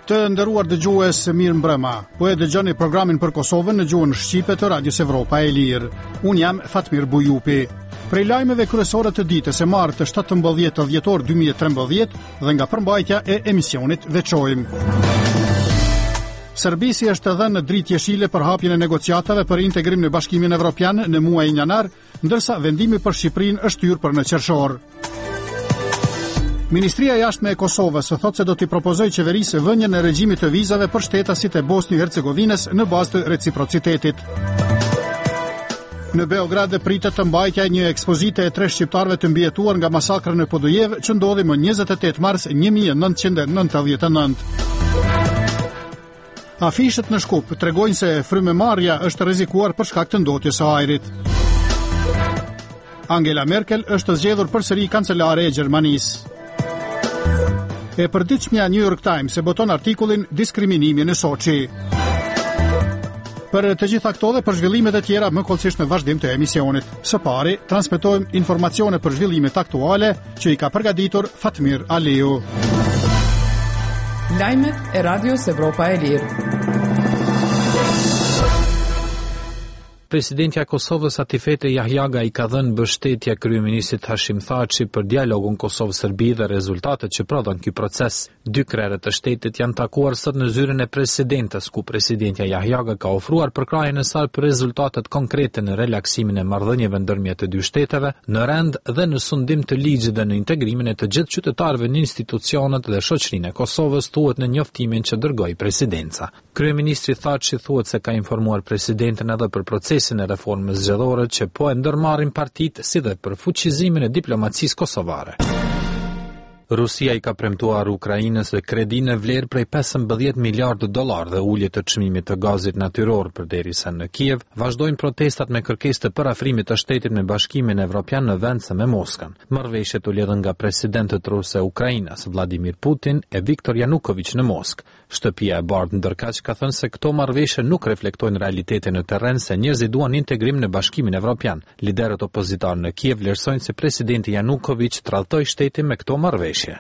Të nderuar dëgjues, mirë mbrëma. Po e dëgjoni programin për Kosovën në gjuhën shqipe të Radios Evropa e Lirë. Unë jam Fatmir Bujupi. Prej lajmeve kryesore të ditës e martë 17 dhjetor 2013 dhe nga përmbajtja e emisionit veçojmë. Serbisi është dhënë dritë jeshile për hapjen e negociatave për integrim në Bashkimin Evropian në muajin janar, ndërsa vendimi për Shqipërinë është hyrë për në qershor. Ministria e Jashtme e Kosovës thotë se do t'i propozojë qeverisë vënien e regjimit të vizave për shtetasit e Bosni-Hercegovinës në bazë të reciprocitetit. Në Beograd pritet të mbajtja një ekspozite e 3 shqiptarëve të mbijetuar nga masakra në Podujev që ndodhi më 28 mars 1999. Afishët në Shkup tregojnë se frymemarrja është rrezikuar për shkak të ndotjes së ajrit. Angela Merkel është zgjedhur përsëri kancelare e Gjermanisë. E përditshmja New York Times e boton artikullin Diskriminimi në Soçi. Për të gjitha këto dhe për zhvillimet e tjera më kollësisht në vazhdim të emisionit. Së pari, transmetojmë informacione për zhvillimet aktuale që i ka përgatitur Fatmir Aliu. Lajmet e Radios Evropa e Lirë. Presidentja e Kosovës Atifete Jahjaga i ka dhënë mbështetje kryeministrit Hashim Thaçi për dialogun Kosovë-Serbi dhe rezultatet që prodhon ky proces. Dy krerët të shtetit janë takuar sot në zyrën e presidentes, ku presidentja Jahjaga ka ofruar përkrahjen e saj për rezultatet konkrete në relaksimin e marrëdhënieve ndërmjet të dy shteteve, në rend dhe në sundim të ligjit dhe në integrimin e të gjithë qytetarëve në institucionet dhe shoqërinë e Kosovës, thuhet në njoftimin që dërgoi presidenca. Kryeministri Thaçi thuhet se ka informuar presidenten edhe për procesin e reformës zgjedhore që po e ndërmarrin partitë, si dhe për fuqizimin e diplomacisë kosovare. Rusia i ka premtuar Ukrainës dhe kredi në vlerë prej 15 miliardë dollar dhe ulje të çmimit të gazit natyror, përderisa në Kiev vazhdojnë protestat me kërkesë të parafrimit të shtetit me Bashkimin Evropian në vendse me Moskën. Marrëveshjet u lidhën nga presidentët rusë e Ukrainës, Vladimir Putin e Viktor Yanukovych në Moskë. Shtëpia e bardhë ndërkaq ka thënë se këto marrëveshje nuk reflektojnë realitetin në terren, se njerëzit duan integrim në Bashkimin Evropian. Liderët opozitar në Kiev vlerësojnë se presidenti Yanukovych tradhtoi shtetin me këto marrëveshje.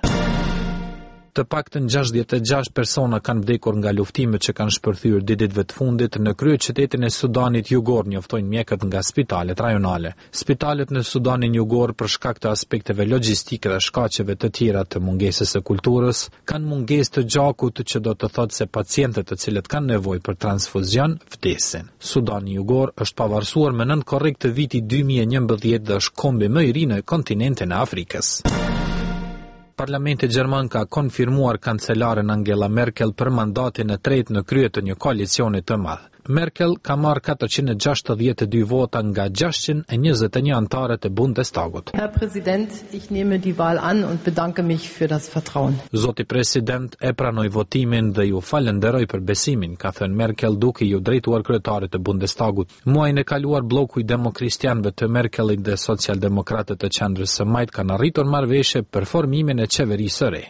Të paktën 66 persona kanë vdekur nga luftimet që kanë shpërthyer ditëve të fundit në kryeqytetin e Sudanit Jugor, njoftojnë mjekët nga spitalet rajonale. Spitalet në Sudanin Jugor, për shkak të aspekteve logjistike dhe shkaqeve të tjera të mungesës së kulturës, kanë mungesë të gjakut, që do të thotë se pacientët të cilët kanë nevojë për transfuzion vdesin. Sudani Jugor është pavarësuar më nën korrik të vitit 2011 dhe është kombi më i ri në kontinentin e Afrikës. Parlamenti gjerman ka konfirmuar kancelaren Angela Merkel për mandatin e tretë në krye të një koalicioni të madh. Merkel ka marrë 462 vota nga 621 antarët e Bundestagut. Herr Präsident, ich nehme die Wahl an und bedanke mich für das Vertrauen. Zoti president e pranoi votimin dhe ju falenderoj për besimin, ka thënë Merkel duke ju drejtuar kryetarit të Bundestagut. Muajin e kaluar bloku i demokristianëve të Merkelit dhe socialdemokratët të qendrës së majt kanë arritur marrëveshje për formimin e qeverisë së re.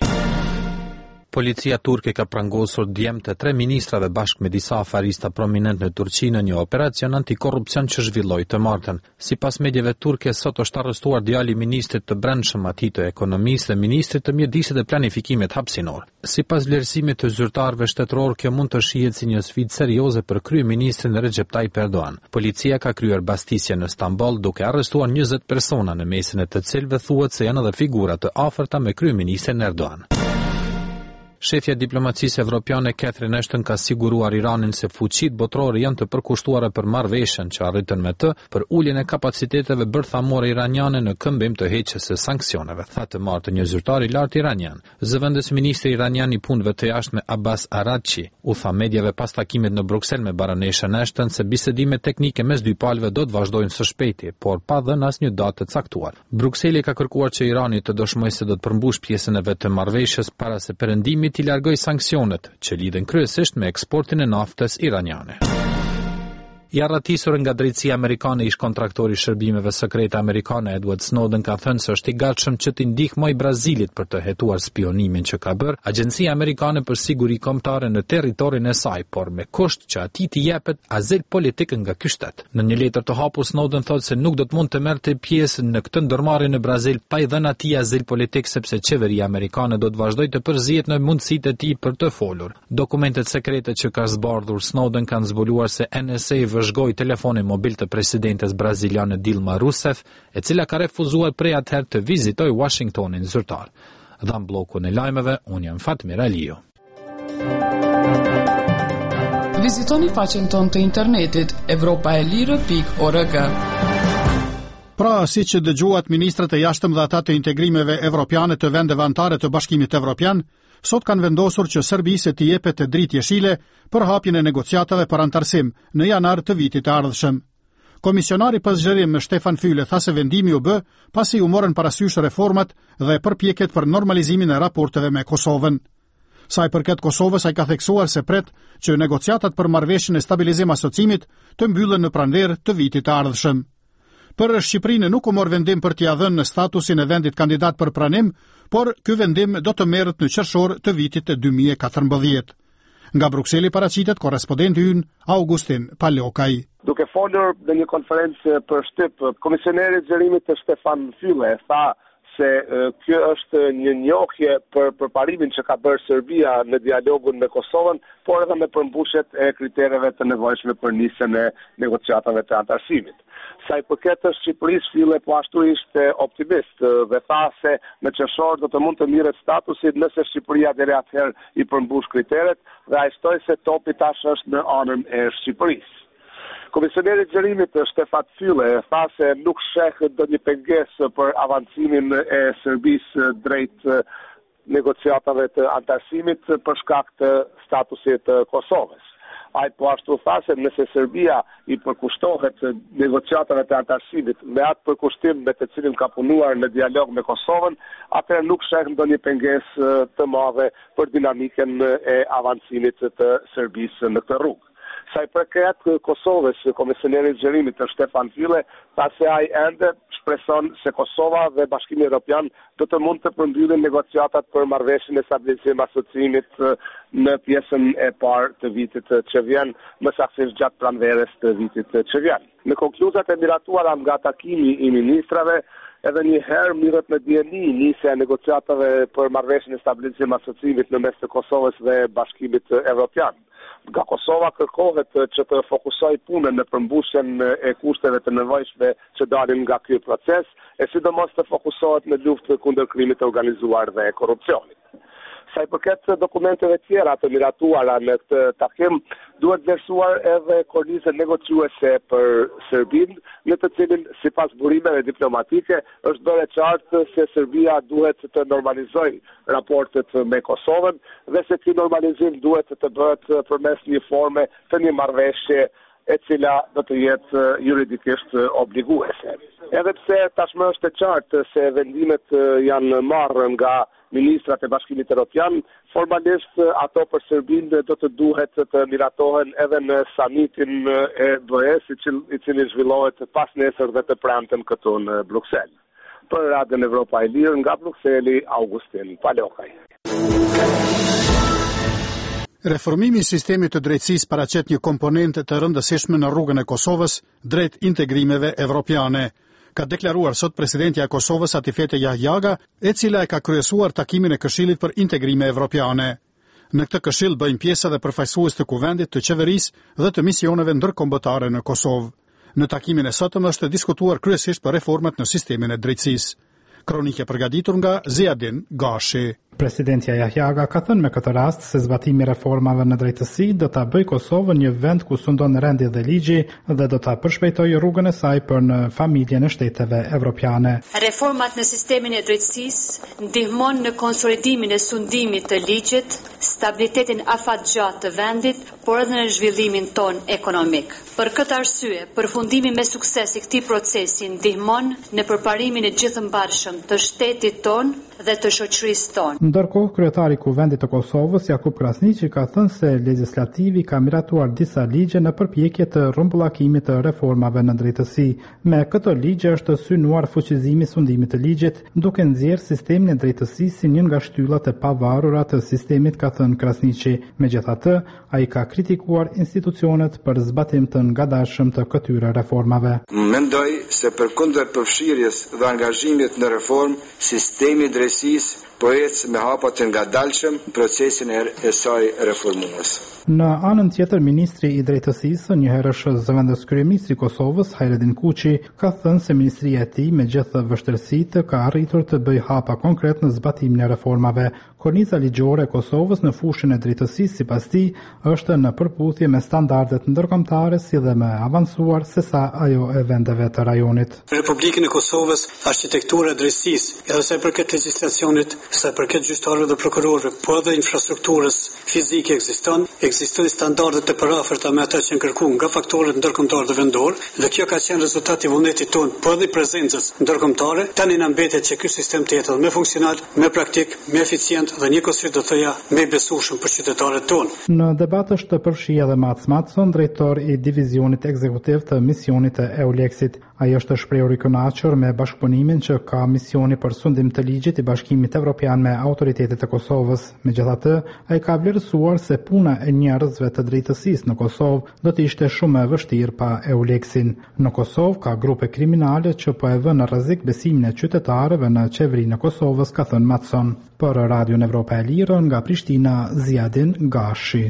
Policia turke ka prangosur djemtë 3 ministrave bashkë me disa afarista prominent në Turqi në një operacion antikorrupsion që zhvilloi të martën. Sipas medjeve turke, sot është arrestuar djali i ministrit të brendshëm atij të ekonomisë dhe ministrit të mjedisit dhe planifikimit hapësinor. Sipas vlerësimit të zyrtarëve shtetëror, kjo mund të shihet si një sfidë serioze për kryeministrin Recep Tayyip Erdogan. Policia ka kryer bastisje në Stamboll duke arrestuar 20 persona, në mesin e të cilëve thuhet se janë edhe figura të afërta me kryeministrin Erdogan. Shefja e diplomacisë evropiane Catherine Ashton ka siguruar Iranin se fuqitë botërore janë të përkushtuara për marrëveshjen që arritën me të për uljen e kapaciteteve bërthamore iraniane në këmbim të heqjes së sanksioneve, tha të martë një zyrtar i lartë iranian. Zëvendës ministri iranian i punëve të jashtme Abbas Araghchi u tha medjave pas takimit në Bruksel me baroneshën Ashton se bisedimet teknike mes dy palëve do të vazhdojnë së shpejti, por pa dhënë asnjë datë të caktuar. Brukseli ka kërkuar që Irani të dëshmojë se do të përmbush pjesën e vet të marrëveshjes para se perëndimi t'i largoj sanksionet që lidhen kryesisht me eksportin e naftës iraniane. I arratisur nga drejtësia amerikane ish kontraktori i shërbimeve sekrete amerikane Edward Snowden ka thënë se është i gatshëm që të ndihmojë Brazilit për të hetuar spionimin që ka bërë Agjencia Amerikane për Siguri Kombëtare në territorin e saj, por me kusht që atij t'i jepet azil politik nga ky shtet. Në një letër të hapur Snowden thotë se nuk do të mund të merrte pjesë në këtë ndërmarrje në Brazil pa i dhënë atij azil politik sepse qeveria amerikane do të vazhdojë të përzihet në mundësitë e tij për të folur. Dokumentet sekrete që ka zbardhur Snowden kanë zbuluar se NSA vëzhgoi telefonin mobil të presidentes braziliane Dilma Rousseff, e cila ka refuzuar prej atëherë të vizitojë Washingtonin zyrtar. Dhe në blokun e lajmeve, unë jam Fatmir Aliu. Vizitoni faqen tonë të internetit evropaelire.org. Pra, si që dëgjuat ministrat e jashtëm dhe ata të integrimeve evropiane të vendeve anëtare të Bashkimit Evropian, sot kanë vendosur që Serbisë t'i jepet dritë jeshile për hapjen e negociatave për antarësim në janar të vitit të ardhshëm. Komisionari pas zgjerim Stefan Füle tha se vendimi u bë pasi u morën parasysh reformat dhe përpjekjet për normalizimin e raporteve me Kosovën. Sa i përket Kosovës, ai ka theksuar se pret që negociatat për marrëveshjen e stabilizim asocimit të mbyllen në pranverë të vitit të ardhshëm. Për Shqipërinë nuk u mor vendim për t'ia dhënë statusin e vendit kandidat për pranim, por ky vendim do të merret në qershor të vitit të 2014. Nga Brukseli paraqitet korrespondenti ynë Augustin Palokaj. Duke folur në një konferencë për shtyp, komisioneri i zgjerimit të Stefan Füle tha se kjo është një njohje për përparimin që ka bërë Serbia në dialogun me Kosovën, por edhe me përmbushjet e kritereve të nevojshme për nisjen e negociatave të antarësimit. Sa i përket të Shqipërisë, Füle po ashtu ishte optimist dhe tha se në qershor do të mund të mirret statusi nëse Shqipëria deri atëherë i përmbush kriteret dhe ai shtoi se topi tash është në anën e Shqipërisë. Komisioneri i zgjerimit Stefan Füle tha se nuk sheh ndonjë pengesë për avancimin e Serbisë drejt negociatave të antarësimit për shkak të statusit të Kosovës. Ai po ashtu tha se nëse Serbia i përkushtohet negociatave të antarësimit me atë përkushtim me të cilin ka punuar në dialog me Kosovën, atëherë nuk sheh ndonjë pengesë të madhe për dinamikën e avancimit të Serbisë në këtë rrugë. Sa i përket Kosovës, komisioneri i zgjerimit Stefan Füle tha se ai ende shpreson se Kosova dhe Bashkimi Evropian do të mund të përmbyllin negociatat për marrëveshjen e stabilizim asocimit në pjesën e parë të vitit që vjen, më saktësisht gjatë pranverës të vitit që vjen. Në konkluzat e miratuara nga takimi i ministrave, edhe një herë mirët në dieni nisja e negociatave për marrëveshjen e stabilizim asocimit në mes të Kosovës dhe Bashkimit Evropian. Nga Kosova kërkohet që të fokusoj punën në përmbushjen e kushteve të nevojshme që dalin nga ky proces, e sidomos të fokusohet në luftë kundër krimit të organizuar dhe korrupsionit. Sa i përket dokumenteve tjera të miratuara në këtë takim, duhet vlerësuar edhe kornizën negociuese për Serbinë, në të cilin sipas burimeve diplomatike është bërë qartë se Serbia duhet të normalizojë raportet me Kosovën dhe se ky normalizim duhet të bëhet përmes një forme të një marrëveshje e cila do të jetë juridikisht obliguese. Edhe pse tashmë është e qartë se vendimet janë marrë nga ministrat e Bashkimit Evropian, formalisht ato për Serbinë do të duhet të miratohen edhe në samitin e BE-s, i cili zhvillohet pas nesër dhe të premten këtu në Bruksel. Për Radion Evropa e Lirë nga Brukseli, Augustin Palokaj. Reformimi i sistemit të drejtësisë paraqet një komponentë të rëndësishme në rrugën e Kosovës drejt integrimeve evropiane, ka deklaruar sot presidentja e Kosovës Atifete Jahjaga, e cila e ka kryesuar takimin e Këshillit për Integrime Evropiane. Në këtë këshill bëjnë pjesë edhe përfaqësues të kuvendit, të qeverisë dhe të misioneve ndërkombëtare në Kosovë. Në takimin e sotëm është diskutuar kryesisht për reformat në sistemin e drejtësisë. Kronike përgatitur nga Ziadin Gashi. Presidentja Jahjaga ka thënë me këtë rast se zbatimi i reformave në drejtësi do ta bëjë Kosovën një vend ku sundon rendi dhe ligji dhe do ta përshpejtojë rrugën e saj për në familjen e shteteve evropiane. Reformat në sistemin e drejtësisë ndihmon në konsolidimin e sundimit të ligjit, stabilitetin afatgjatë të vendit, por edhe në zhvillimin ton ekonomik. Për këtë arsye, përfundimi me sukses i këtij procesi ndihmon në përparimin e gjithëmbarshëm të shtetit ton dhe të shoqërisë tonë. Ndërkohë, kryetari i Kuvendit të Kosovës, Jakub Krasniqi, ka thënë se legislativi ka miratuar disa ligje në përpjekje të rrumbullakimit të reformave në drejtësi. Me këto ligje është synuar fuqizimi i sundimit të ligjit, duke nxjerrë sistemin e drejtësisë si një nga shtyllat e pavarura të sistemit, ka thënë Krasniqi. Megjithatë, ai ka kritikuar institucionet për zbatim të ngadalshëm të këtyre reformave. Mendoj se përkundër përfshirjes dhe angazhimit në reformë, sistemi i drejtësisë po ecë me hapa të ngadalshëm procesin e saj reformues. Në anën tjetër, ministri i drejtësisë, njëherësh zëvendës kryeministri i Kosovës, Hajredin Kuqi, ka thënë se ministria e tij me gjithë vështirësitë ka arritur të bëjë hapa konkret në zbatimin e reformave. Korniza ligjore e Kosovës në fushën e drejtësisë, sipas tij, është në përputhje me standardet ndërkombëtare si dhe më avancuar se sa ajo e vendeve të rajonit. Në Republikën e Kosovës, arkitektura e drejtësisë, edhe sa i përket legjislacionit, sa i përket gjyqtarëve dhe prokurorëve, po edhe infrastrukturës fizike ekzistojnë standardet të paraferta me ata që janë kërkuar nga faktorët ndërkombëtar dhe vendor, dhe kjo ka qenë rezultati i vullnetit tonë, po edhe prezencës ndërkombëtare. Tani na mbetet që ky sistem të jetë më funksional, më praktik, më eficient dhe njëkohësisht do të thoya më i besueshëm për qytetarët tonë. Në debat është të përfshirë edhe Mats Matson, drejtor i divizionit ekzekutiv të misionit të EULEX-it. Ai është shprehur i kënaqur me bashkëpunimin që ka misioni për sundim të ligjit i Bashkimit Evropian me autoritetet e Kosovës. Megjithatë, ai ka vlerësuar se puna e njerëzve të drejtësisë në Kosovë do të ishte shumë e vështirë pa EULEX-in. Në Kosovë ka grupe kriminale që po e vënë në rrezik besimin e qytetarëve në qeverinë e Kosovës, ka thënë Matson. Për Radion Evropa e Lirë, nga Prishtina, Ziadin Gashi.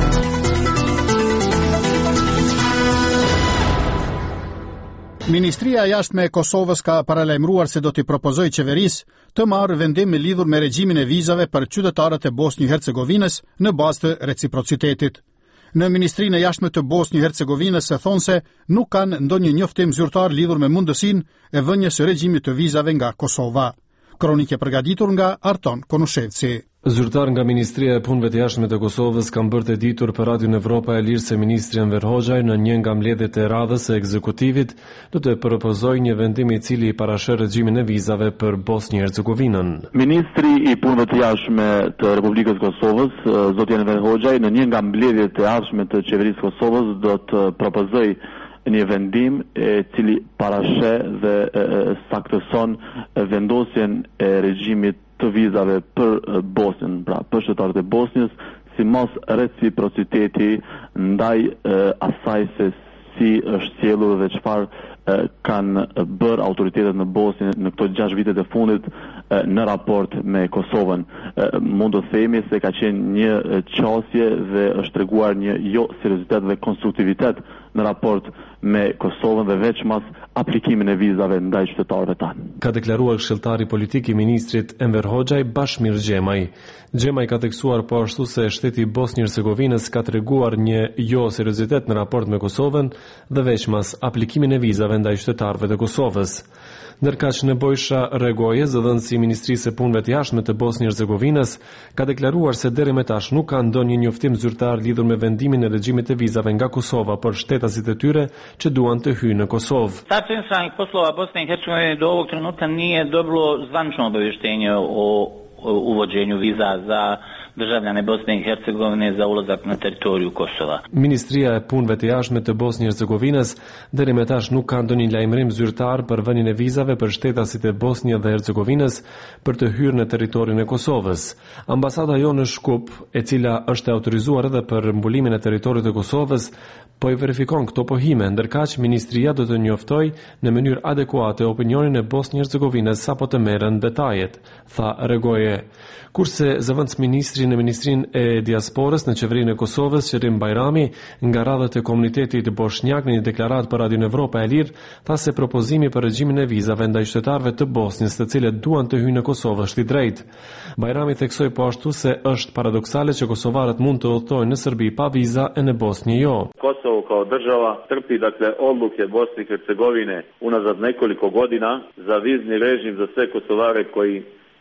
Ministria e Jashtme e Kosovës ka paralajmëruar se do t'i propozojë qeverisë të marrë vendim me lidhur me regjimin e vizave për qytetarët e Bosnjë-Hercegovinës në bazë të reciprocitetit. Në Ministrinë e Jashtme të Bosnjë-Hercegovinës se thonë se nuk kanë ndonjë njoftim zyrtar lidhur me mundësinë e vënies së regjimit të vizave nga Kosova. Kronikë përgatitur nga Arton Konushevci. Zyrtar nga Ministria e Punëve të Jashtme të Kosovës kanë bërë të ditur për Radion Evropa e Lirë se ministri Enver Hoxhaj në një nga mbledhjet e radhës së ekzekutivit do të propozojë një vendim i cili parashër regjimin e vizave për Bosnjë-Hercegovinën. Ministri i Punëve të Jashtme të Republikës Kosovës, zoti Enver Hoxhaj, në një nga mbledhjet e ardhshme të qeverisë Kosovës do të propozojë një vendim e cili parashe dhe saktëson vendosjen e regjimit të vizave për Bosnjën, pra për qytetarët e Bosnjës, si mos reciprociteti ndaj asaj se si është sjellur dhe çfarë kanë bërë autoritetet në Bosnjë në këto 6 vitet e fundit në raport me Kosovën. Mund të themi se ka qenë një qasje dhe është treguar një jo seriozitet dhe konstruktivitet në raport me Kosovën dhe veçmas aplikimin e vizave ndaj qytetarëve tanë. Ka deklaruar këshilltari politik i ministrit Enver Hoxhaj Bashmir Xhemaj. Xhemaj ka theksuar po ashtu se shteti i Bosnjë-Hercegovinës ka treguar një jo seriozitet në raport me Kosovën dhe veçmas aplikimin e vizave ndaj qytetarëve të Kosovës. Ndërkaq Nebojša Regoje, zëdhënësi i Ministrisë së Punëve të Jashtme të Bosnjë-Hercegovinës, ka deklaruar se deri më tash nuk ka ndonjë njoftim zyrtar lidhur me vendimin e regjimit të vizave nga Kosova për shtetasit e tyre që duan të hyjnë në Kosovë. Ministarstvo inostranih poslova Bosne i Hercegovine do ovog trenutka nije dobilo zvanično obavještenje o uvođenju viza za državljane Bosne i Hercegovine za ulazak na teritoriju Kosova. Ministria e Punëve të Jashtme të Bosnjë-Hercegovinës deri më tash nuk ka ndonjë lajmërim zyrtar për vënien e vizave për shtetasit e Bosnjë dhe Hercegovinës për të hyrë në territorin e Kosovës. Ambasada jonë në Shkup, e cila është autorizuar edhe për mbulimin e territorit të Kosovës, po i verifikon këto pohime, ndërkaq ministria do të njoftojë në mënyrë adekuate opinionin e Bosnjë-Hercegovinës sapo të merren detajet, tha Regoje. Kurse zëvendës ministri në Ministrinë e Diasporës në qeverinë e Kosovës, Qerim Bajrami, nga radhët e komunitetit bosnjak në një deklaratë për Radion Evropa e Lirë, tha se propozimi për regjimin e vizave ndaj qytetarëve të Bosnjës, të cilët duan të hyjnë në Kosovë, është i drejtë. Bajrami theksoi po ashtu se është paradoksale që kosovarët mund të udhtojnë në Serbi pa viza e në Bosnjë jo. Kosovo kao država trpi odluke Bosne i Hercegovine unazad nekoliko godina za vizni režim za sve Kosovare koji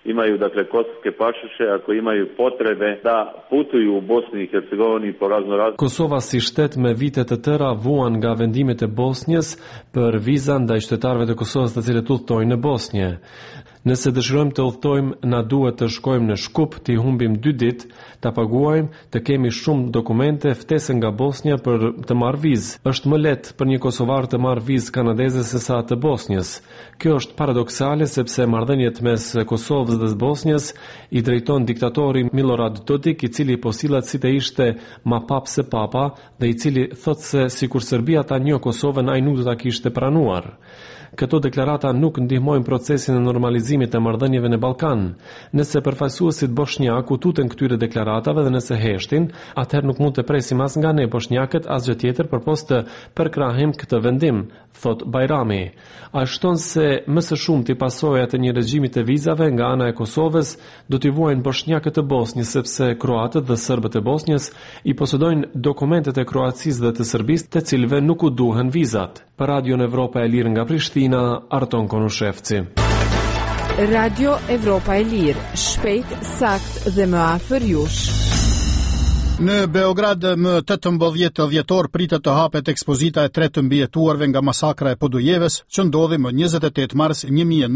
imaju dakle kosovske pasoše, ako imaju potrebe da putuju u Bosni i Hercegovini po raznoraznim. Kosova si shtet me vite të tëra vuan nga vendimet e Bosnjës për viza ndaj qytetarëve të Kosovës të cilët udhtojnë në Bosnjë. Nëse dëshirojmë të udhtojmë, na duhet të shkojmë në Shkup, të humbim 2 ditë, ta paguajmë, të kemi shumë dokumente, ftesë nga Bosnja për të marrë vizë. Është më lehtë për një kosovar të marrë vizë kanadeze se sa të Bosnjës. Kjo është paradoksale sepse marrëdhëniet mes Kosovës dhe Bosnjës i drejton diktatori Milorad Dodik, i cili po sillet si të ishte ma pap se papa dhe i cili thotë se sikur Serbia ta njohë Kosovën, ai nuk do ta kishte pranuar. Këto deklarata nuk ndihmojnë procesin e normalizimit të marrëdhënieve në Ballkan. Nëse përfaqësuesit bosnjak u tuten këtyre deklaratave dhe nëse heshtin, atëherë nuk mund të presim as nga ne bosnjakët asgjë tjetër përpos të përkrahim këtë vendim, thot Bajrami. Ai shton se më së shumti pasojat e një regjimi të vizave nga ana e Kosovës do t'i vuajnë bosnjakët e Bosnjës sepse kroatët dhe serbët e Bosnjës i posedojnë dokumentet e Kroacisë dhe të Serbisë, të cilëve nuk u duhen vizat. Për Radio Evropa e Lirë nga Prishtina, Arton Konushevci. Radio Evropa e Lirë, shpejt, sakt dhe më afër jush. Në Beograd më 18 dhjetor pritet të hapet ekspozita e 3 të mbijetuarve nga masakra e Podujeves, që ndodhi më 28 mars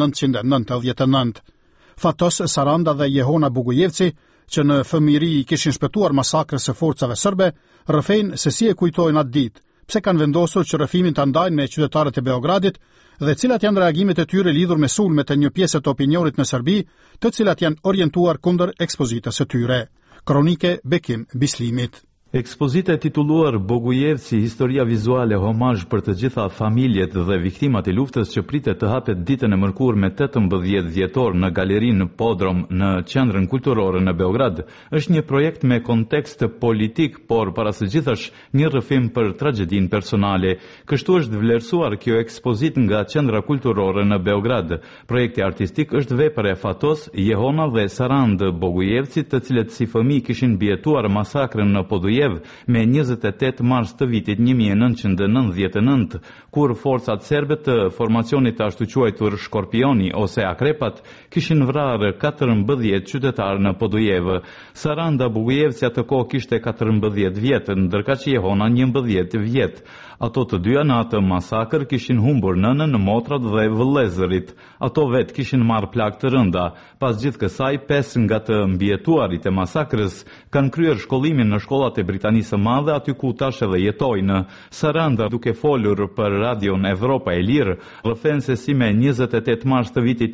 1999. Fatos Saranda dhe Jehona Bugujevci, që në fëmijëri i kishin shpëtuar masakrës së forcave serbe, rrëfejnë se si e kujtojnë atë ditë, pse kanë vendosur që rrëfimin ta ndajnë me qytetarët e Beogradit dhe cilat janë reagimet e tyre lidhur me sulmet e një pjesë të opinionit në Serbi, të cilat janë orientuar kundër ekspozitës së tyre. Kronike Bekim Bislimit. Ekspozita e titulluar Bogujevci, historia vizuale, homazh për të gjitha familjet dhe viktimat e luftës, që pritet të hapet ditën e mërkurë me 18 dhjetor në galerinë Podrom në qendrën kulturore në Beograd, është një projekt me kontekst politik, por para së gjithash një rrëfim për tragjedinë personale. Kështu është vlerësuar kjo ekspozit nga qendra kulturore në Beograd. Projekti artistik është vepër e Fatos, Jehona dhe Sarand Bogujevci, të cilët si fëmijë kishin mbijetuar masakrën në Podujev me 28 mars të vitit 1999, kur forcat serbe të formacionit ashtu quajtur Shkorpioni ose Akrepat kishin vrarë 14 qytetarë në Podujev. Saranda Bugujevci atë kohë kishte 14 vjet, ndërkaq që Jehona 11 vjet. Ato të dyja në atë masakër kishin humbur nënën, motrat dhe vëllezërit. Ato vetë kishin marrë plagë të rënda. Pas gjithë kësaj, 5 nga të mbijetuarit e masakrës kanë kryer shkollimin në shkollat e Britanisë së Madhe, aty ku tash edhe jetojnë. Saranda, duke folur për Radion Evropa e Lirë, rrëfen se si me 28 mars të vitit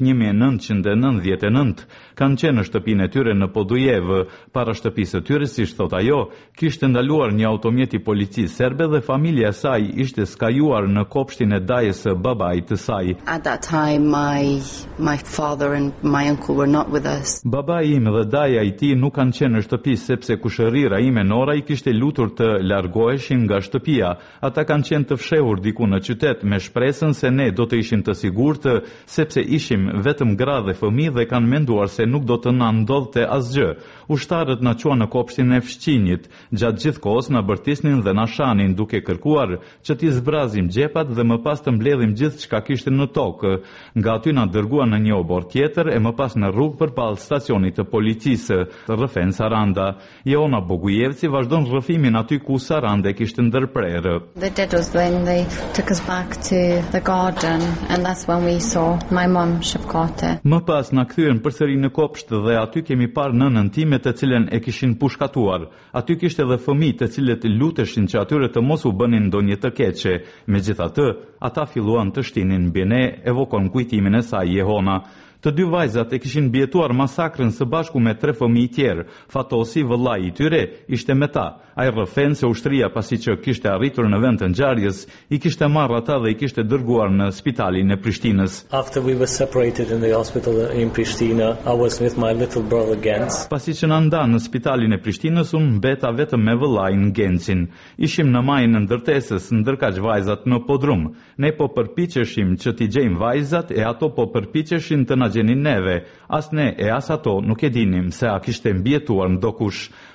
1999 kanë qenë në shtëpinë e tyre në Podujev. Para shtëpisë së tyre, siç thot ajo, kishte ndaluar një automjet i policisë serbe dhe familja e saj ishte skajuar në kopshtin e dajës së babait të saj. At that time my father and my uncle were not with us. Babai im dhe daja i tij nuk kanë qenë në shtëpi sepse kushërira ime Nora i kishte lutur të largoheshin nga shtëpia. Ata kanë qenë të fshehur diku në qytet me shpresën se ne do të ishim të sigurtë sepse ishim vetëm gra dhe fëmijë dhe kanë menduar se nuk do të na ndodhte asgjë. Ushtarët na quan në kopshtin e fshqinjit. Gjatë gjithë kohës na bërtisnin dhe na shanin duke kërkuar që t'i zbrazim gjepat dhe më pas të mbledhim gjithë çka kishte në tokë. Nga aty na dërguan në një obor tjetër e më pas në rrugë përballë stacionit të policisë, rrëfen Saranda. Jehona Bogujevci vazhdon rrëfimin aty ku Saranda kishte ndërprerë. They did was when they took us back to the garden and that's when we saw my mom Shefkate. Më pas na kthyen përsëri në kopsht dhe aty kemi parë nënën time të cilën e kishin pushkatuar. Aty kishte edhe fëmijë të cilët luteshin që atyre të mos u bënin ndonjë të keqe. Megjithatë, ata filluan të shtinin mbi ne, evokon kujtimin e saj Jehona. Të dy vajzat e kishin mbijetuar masakrën së bashku me 3 fëmijë tjerë. Fatosi, vëllai i tyre, ishte me ta. Ai rrëfen se ushtria pasi që kishte arritur në vend të ngjarjes, i kishte marrë ata dhe i kishte dërguar në spitalin e Prishtinës. After we were separated in the hospital in Pristina, I was with my little brother Gens. Pasi që na ndanë në spitalin e Prishtinës, unë mbeta vetëm me vëllain Gencin. Ishim në majën e ndërtesës, ndërkaq vajzat në podrum. Ne po përpiqeshim që t'i gjejmë vajzat e ato po përpiqeshin të na gjenin neve. As ne e as ato nuk e dinim se a kishte mbijetuar ndokush.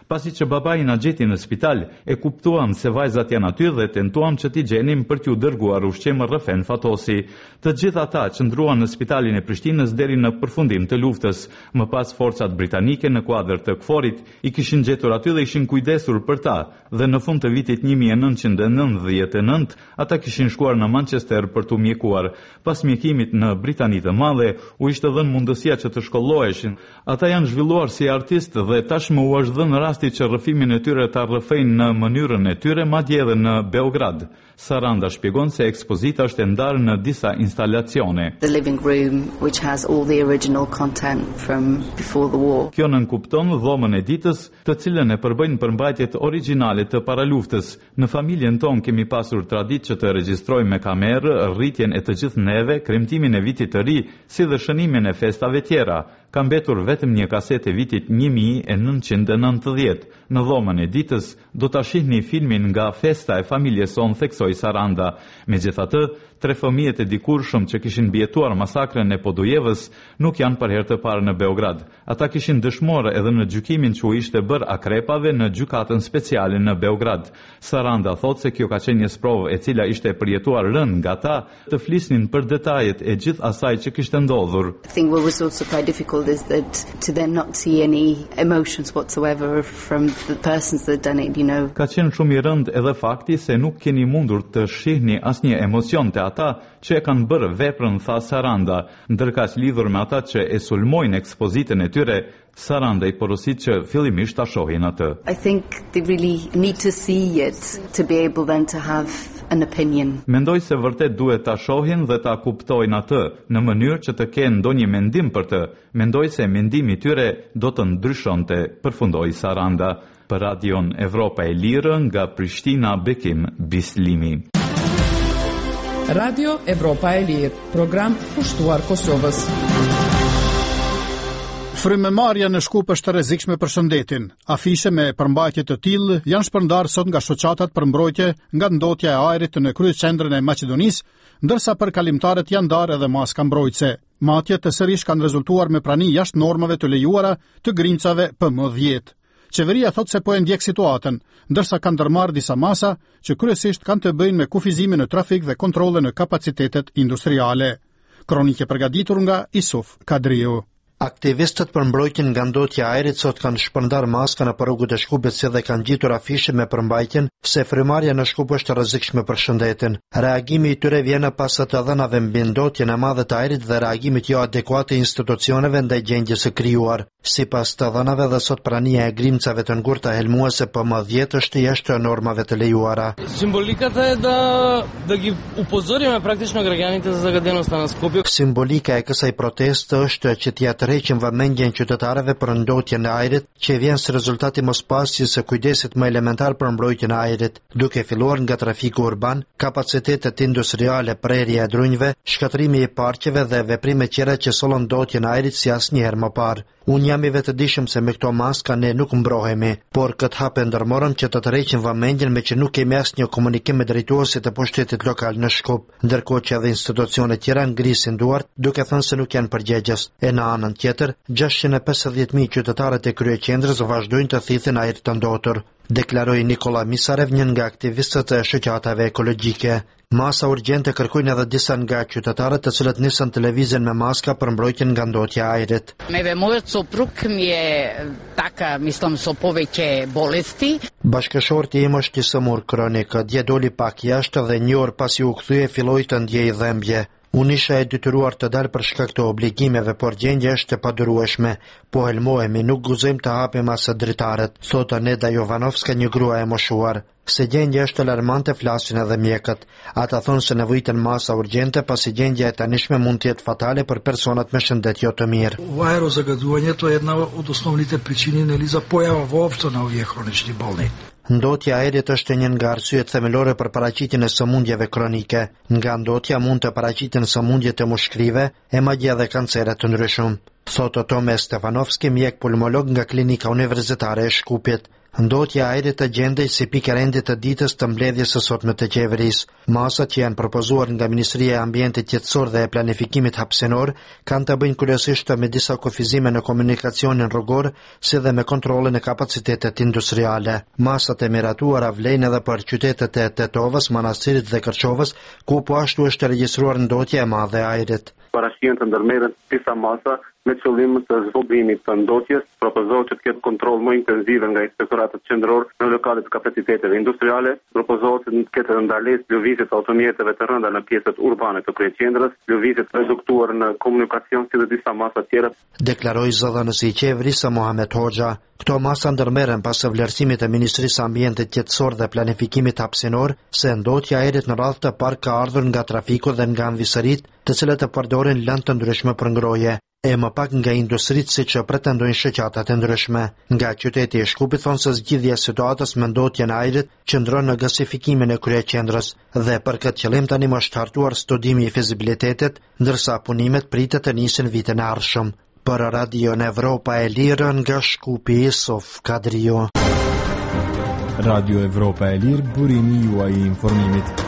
Pasi që babai na gjeti në spital, e kuptuam se vajzat janë aty dhe tentuam që t'i gjenim për t'ju dërguar ushqim rrëfen fatosi. Të gjithë ata qëndruan në spitalin e Prishtinës deri në përfundim të luftës. Më pas forcat britanike në kuadër të KFOR-it i kishin gjetur aty dhe ishin kujdesur për ta, dhe në fund të vitit 1999 ata kishin shkuar në Manchester për t'u mjekuar. Pas mjekimit në Britani të Madhe, u ishte dhënë mundësia që të shkolloheshin. Ata janë zhvilluar si artistë dhe tashmë u është dhënë rasti që rrëfimin e tyre ta rrëfejnë në mënyrën e tyre, madje edhe në Beograd. Saranda shpjegon se ekspozita është e ndarë në disa instalacione. The living room, which has all the original content from before the war. Kjo nënkupton dhomën e ditës, të cilën e përbëjnë përmbajtjet origjinale të paraluftës. Në familjen tonë kemi pasur traditë që të regjistrojmë me kamerë rritjen e të gjithë neve, kremtimin e vitit të ri, si dhe shënimin e festave tjera. Ka mbetur vetëm një kasetë e vitit 1990. Në dhomën e ditës do ta shihni filmin nga festa e familjes sonë, theksoi Saranda. Megjithatë, 3 fëmijët e dikurshëm që kishin mbijetuar masakrën e Podujevës nuk janë për herë të parë në Beograd. Ata kishin dëshmuar edhe në gjykimin që u ishte bërë akrepave në gjykatën speciale në Beograd. Saranda thot se kjo ka qenë një sprovë e cila ishte përjetuar rënd nga ta të flisnin për detajet e gjithë asaj që kishte ndodhur. I think what was also quite difficult is that to then not see any emotions whatsoever from the persons that done it, you know. Ka qenë shumë i rënd edhe fakti se nuk keni mundur të shihni asnjë emocion të ata që e kanë bërë veprën, tha Saranda, ndërkaq lidhur me ata që e sulmojnë ekspozitën e tyre, Saranda i porosit që fillimisht ta shohin atë. I think they really need to see it to be able then to have an opinion. Mendoj se vërtet duhet ta shohin dhe ta kuptojnë atë në mënyrë që të kenë ndonjë mendim për të. Mendoj se mendimi i tyre do të ndryshonte, përfundoi Saranda. Për Radion Evropa e Lirë nga Prishtina, Bekim Bislimi. Radio Evropa e Lirë, program kushtuar Kosovës. Frymëmarrja në Shkup është e rrezikshme për shëndetin. Afishe me përmbajtje të tillë janë shpërndarë sot nga shoqatat për mbrojtje nga ndotja e ajrit në kryeqendrën e Maqedonisë, ndërsa për kalimtarët janë ndarë edhe maska mbrojtëse. Matjet të sërish kanë rezultuar me prani jashtë normave të lejuara të grimcave PM10. Qeveria thot se po e ndjek situatën, ndërsa kanë ndërmarrë disa masa që kryesisht kanë të bëjnë me kufizimin në trafik dhe kontrole në kapacitetet industriale. Kronike përgatitur nga Isuf Kadriu. Aktivistët për mbrojtjen nga ndotja e ajrit sot kanë shpërndar maska në rrugët e Shkupit si dhe kanë gjetur afishe me përmbajtjen se frymëmarrja në Shkup është e rrezikshme për shëndetin. Reagimi i tyre vjen pas të dhënave mbi ndotjen e madhe të ajrit dhe reagimit jo adekuat të institucioneve ndaj gjendjes së krijuar. Sipas të dhënave dhe sot prania e grimcave të ngurta helmuese PM10 është jashtë normave të lejuara. Символиката е да ги упозориме практично граѓаните за загаденоста на Скопје. Simbolika e kësaj proteste është që t'ia tërheqim vëmendjen qytetarëve për ndotjen e ajrit, që vjen si rezultati mospasjes së kujdesit më elementar për mbrojtjen e ajrit, duke filluar nga trafiku urban, kapacitetet industriale, prerja e drunjve, shkatërimi i parqeve dhe veprime tjera që sollën ndotjen e ajrit si asnjëherë më parë. Unë jam i vetëdijshëm se me këto maska ne nuk mbrohemi, por këtë hap e ndërmorëm që të tërheqim vëmendjen me që nuk kemi asnjë komunikim me drejtuesit e pushtetit lokal në Shkup, ndërkohë që edhe institucione tjera ngrisin duart, duke thënë se nuk janë përgjegjës. E në anën tjetër, 650.000 qytetarët e kryeqendrës vazhdojnë të thithin ajër të ndotur, deklaroi Nikola Misarev, një nga aktivistët e shoqatave ekologjike. Masa urgjente kërkojnë edhe disa nga qytetarët të cilët nisën të lëvizjen me maska për mbrojtjen nga ndotja e ajrit. Moјот сопруг ми е така, мислам, со повеќе болести. Bashkëshorti im është i sëmur kronik, dje doli pak jashtë dhe një orë pasi u kthye filloi të ndjej dhëmbje. Unë isha e detyruar të dalë për shkak të obligimeve, por gjendja është e padurueshme. Po helmohemi, nuk guzojmë të hapim as dritarët, thotë Neda Jovanovska, një grua e moshuar. Se gjendja është alarmante, flasin edhe mjekët. Ata thonë se nevojiten masa urgjente, pasi gjendja e tanishme mund të jetë fatale për personat me shëndet jo të mirë. Аерозагадувањето е една од основните причини нели за појава воопшто на овие хронични болни. Ndotja e ajrit është një nga arsyet themelore për paraqitjen e sëmundjeve kronike. Nga ndotja mund të paraqiten sëmundjet e mushkrive e madje edhe kancere të ndryshëm, Thotë Tome Stefanovski, mjek pulmolog nga Klinika Universitare e Shkupit. Ndotja e ajrit të gjendej si pikë rendit të ditës të mbledhjes së sotme të qeverisë. Masat që janë propozuar nga Ministria e Ambientit Qetësor dhe e Planifikimit Hapësinor kanë të bëjnë kryesisht me disa kufizime në komunikacionin rrugor, si dhe me kontrollin e kapacitetet industriale. Masat e miratuara vlejnë edhe për qytetet e Tetovës, Manastirit dhe Kërçovës, ku po ashtu është regjistruar ndotje e madhe e ajrit. Parashien të ndërmerren disa masa me qëllim të zvoglimit të ndotjes, propozohet që të ketë kontroll më intenziv nga inspektoratët qendror në lokalet të kapaciteteve industriale, propozohet të ketë ndalesë lëvizjes të automjeteve të rënda në pjesët urbane të kryeqendrës, lëvizje të reduktuar në komunikacion si dhe disa masa tjera. Deklaroi zëdhënësi i qeverisë Muhamet Hoxha. Këto masa ndërmerren pas vlerësimit të Ministrisë së Ambientit Qetësor dhe Planifikimit Hapësinor se ndotja e ajrit në radhë të parë ka ardhur nga trafiku dhe nga anvisërit, të cilët e përdorin lëndë të ndryshme për ngroje, e më pak nga industritë siç pretendojnë shoqatat e ndryshme. Nga qyteti i Shkupit thonë se zgjidhja e situatës me ndotjen e ajrit qëndron në gasifikimin e kryeqendrës dhe për këtë qëllim tani është hartuar studimi i fizibilitetit, ndërsa punimet pritet të nisin vitin e ardhshëm. Për Radio Evropa e Lirë nga Shkupi, Sof Kadrio. Radio Evropa e Lirë, burimi juaj i informimit.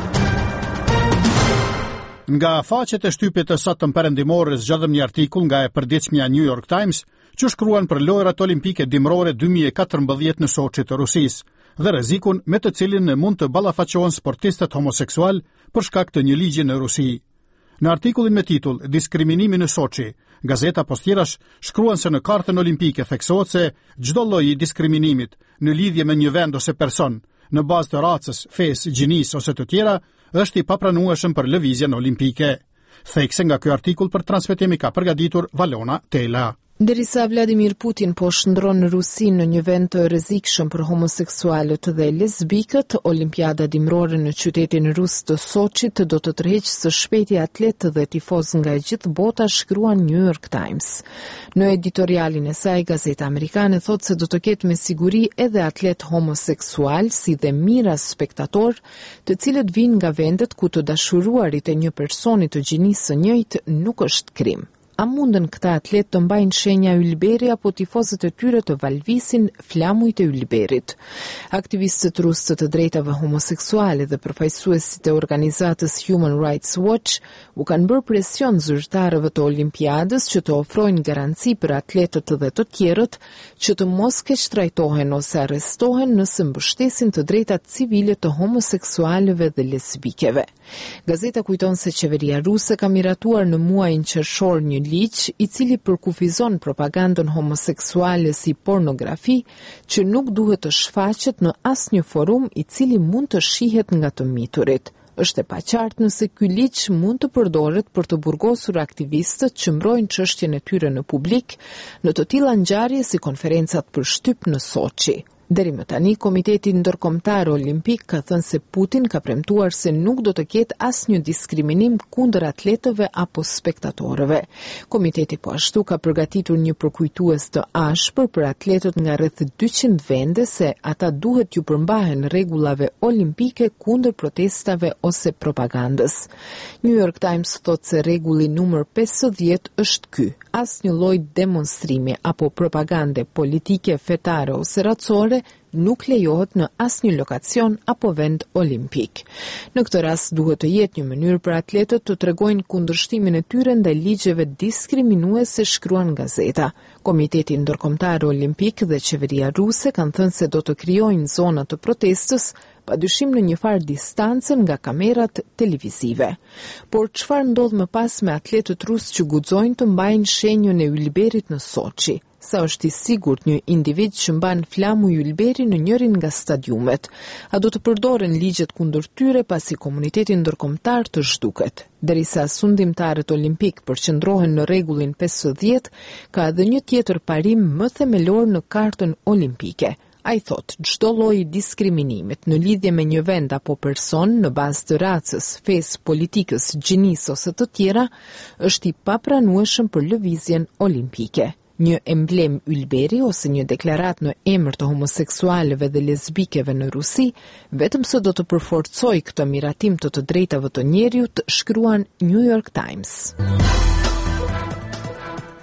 Nga faqet e shtypit të satëm perëndimore zgjodhëm një artikull nga e përditshmja New York Times që shkruan për lojrat olimpike dimrore 2014 në Sochi të Rusisë dhe rrezikun me të cilin mund të ballafaqohen sportistët homoseksual për shkak të një ligji në Rusi. Në artikullin me titull Diskriminimi në Sochi, gazeta Postirash shkruan se në kartën olimpike theksohet se çdo lloj i diskriminimit në lidhje me një vend ose person në bazë të racës, fesë, gjinisë ose të tjera është i papranueshëm për lëvizjen olimpike. Thekse nga ky artikull për transmetimi ka përgatitur Valona Tela. Derisa Vladimir Putin po shndron në Rusi në një vend të rrezikshëm për homoseksualët dhe lesbikët, Olimpiada dimrore në qytetin rus të Sochit do të tërheqë së shpejti atletë dhe tifoz nga gjithë bota, shkruan New York Times. Në editorialin e saj, gazeta amerikane thotë se do të ketë me siguri edhe atlet homoseksual si dhe mira spektator, të cilët vinë nga vendet ku të dashuruarit e një personi të gjinisë së njëjtë nuk është krim. A mundën këta atlet të mbajnë shenja ylberi apo tifozët e tyre të valvisin flamujt e ylberit? Aktivistët rusë të drejtave homoseksuale dhe përfaqësuesit e organizatës Human Rights Watch u kanë bërë presion zyrtarëve të Olimpiadës që të ofrojnë garanci për atletët dhe të tjerët që të mos keqtrajtohen ose arrestohen nëse mbështesin të drejtat civile të homoseksualëve dhe lesbikeve. Gazeta kujton se qeveria ruse ka miratuar në muajin qershor një ligj i cili përkufizon propagandën homoseksuale si pornografi që nuk duhet të shfaqet në asnjë forum i cili mund të shihet nga të miturit. Është e paqartë nëse ky ligj mund të përdoret për të burgosur aktivistët që mbrojnë çështjen e tyre në publik në të tilla ngjarje si konferencat për shtyp në Sochi. Deri më tani, Komiteti Ndërkombëtar Olimpik ka thënë se Putin ka premtuar se nuk do të ketë asnjë diskriminim kundër atletëve apo spektatorëve. Komiteti po ashtu ka përgatitur një përkujtues të ashpër për atletët nga rreth 200 vende se ata duhet t'ju përmbahen rregullave olimpike kundër protestave ose propagandës. New York Times thotë se rregulli numër 50 është ky: asnjë lloj demonstrimi apo propagande politike, fetare ose racore nuk lejohet në asnjë lokacion apo vend olimpik. Në këtë rast duhet të jetë një mënyrë për atletët të tregojnë kundërshtimin e tyre ndaj ligjeve diskriminuese, shkruan gazeta. Komiteti Ndërkombëtar Olimpik dhe qeveria ruse kanë thënë se do të krijojnë zona të protestës, padyshim në një farë distancën nga kamerat televizive. Por çfarë ndodh më pas me atletët rusë që guxojnë të mbajnë shenjën e ylberit në Sochi? Sa është i sigurt një individ që mban flamu ylberi në njërin nga stadiumet? A do të përdoren ligjet kundër tyre pasi komuniteti ndërkombëtar të zhduket? Derisa sundimtarët olimpik përqendrohen në rregullin 50, ka edhe një tjetër parim më themelor në kartën olimpike. Ai thot, çdo lloj diskriminimit në lidhje me një vend apo person në bazë të racës, fesë, politikës, gjinisë ose të tjera është i papranueshëm për lëvizjen olimpike. Një emblem ylberi ose një deklarat në emër të homoseksualëve dhe lesbikeve në Rusi, vetëm se do të përforcoj këtë miratim të drejtave të njerëzit, shkruan New York Times.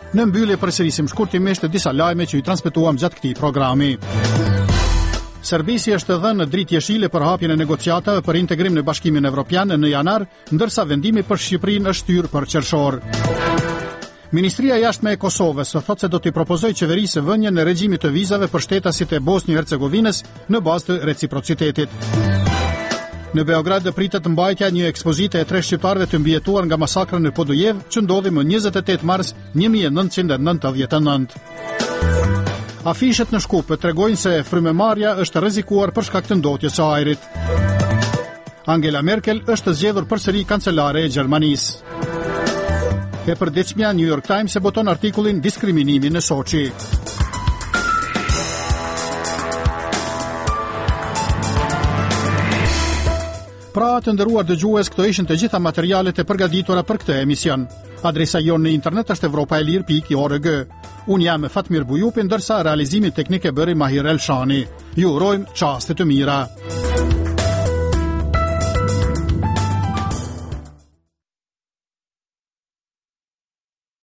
Në mbyllje përsërisim shkurtimisht disa lajme që i transmetuam gjatë këtij programi. Serbisja është dhënë dritë jeshile për hapjen e negociatave për integrim në Bashkimin Evropian në janar, ndërsa vendimi për Shqipërinë është hyrë për qershor. Ministria e Jashtme e Kosovës thotë se do t'i propozojë qeverisë vënien e regjimit të vizave për shtetasit e Bosnjë-Hercegovinës në bazë të reciprocitetit. Në Beograd pritet mbajtja një ekspozite e 3 shqiptarëve të mbijetuar nga masakra në Podujev, që ndodhi më 28 mars 1999. Afishet në Shkup tregojnë se frymemarrja është rrezikuar për shkak të ndotjes së ajrit. Angela Merkel është zgjedhur përsëri kancelare e Gjermanisë. E përditshmja New York Times e boton artikullin Diskriminimi në Soçi. Pra, të nderuar dëgjues, këto ishin të gjitha materialet e përgatitura për këtë emision. Adresa jonë në internet është evropaelir.org. Unë jam Fatmir Bujupi, ndërsa realizimin teknik e bëri Mahir Elshani. Ju urojmë çaste të mira.